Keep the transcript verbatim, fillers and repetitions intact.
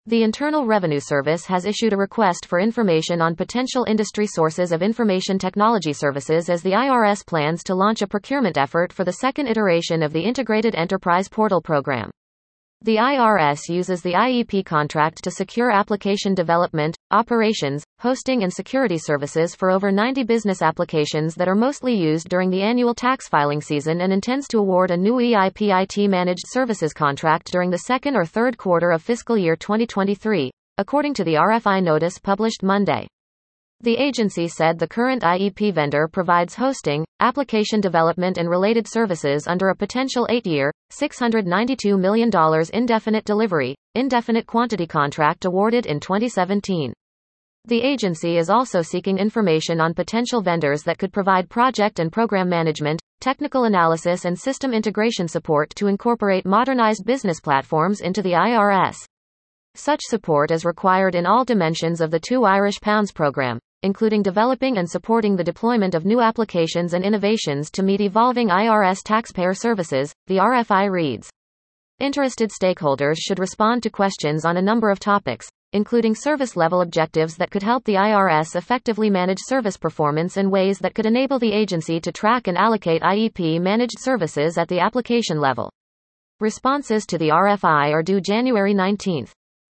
The Internal Revenue Service has issued a request for information on potential industry sources of information technology services as the I R S plans to launch a procurement effort for the second iteration of the Integrated Enterprise Portal program. The I R S uses the I E P contract to secure application development, operations, hosting and security services for over ninety business applications that are mostly used during the annual tax filing season and intends to award a new E I P I T managed services contract during the second or third quarter of fiscal year twenty twenty-three, according to the R F I notice published Monday. The agency said the current I E P vendor provides hosting, application development and related services under a potential eight-year, six hundred ninety-two million dollars indefinite delivery, indefinite quantity contract awarded in twenty seventeen. The agency is also seeking information on potential vendors that could provide project and program management, technical analysis and system integration support to incorporate modernized business platforms into the I R S. Such support is required in all dimensions of the Two Irish Pounds program, including developing and supporting the deployment of new applications and innovations to meet evolving I R S taxpayer services, the R F I reads. Interested stakeholders should respond to questions on a number of topics, including service-level objectives that could help the I R S effectively manage service performance and ways that could enable the agency to track and allocate I E P-managed services at the application level. Responses to the R F I are due January nineteenth.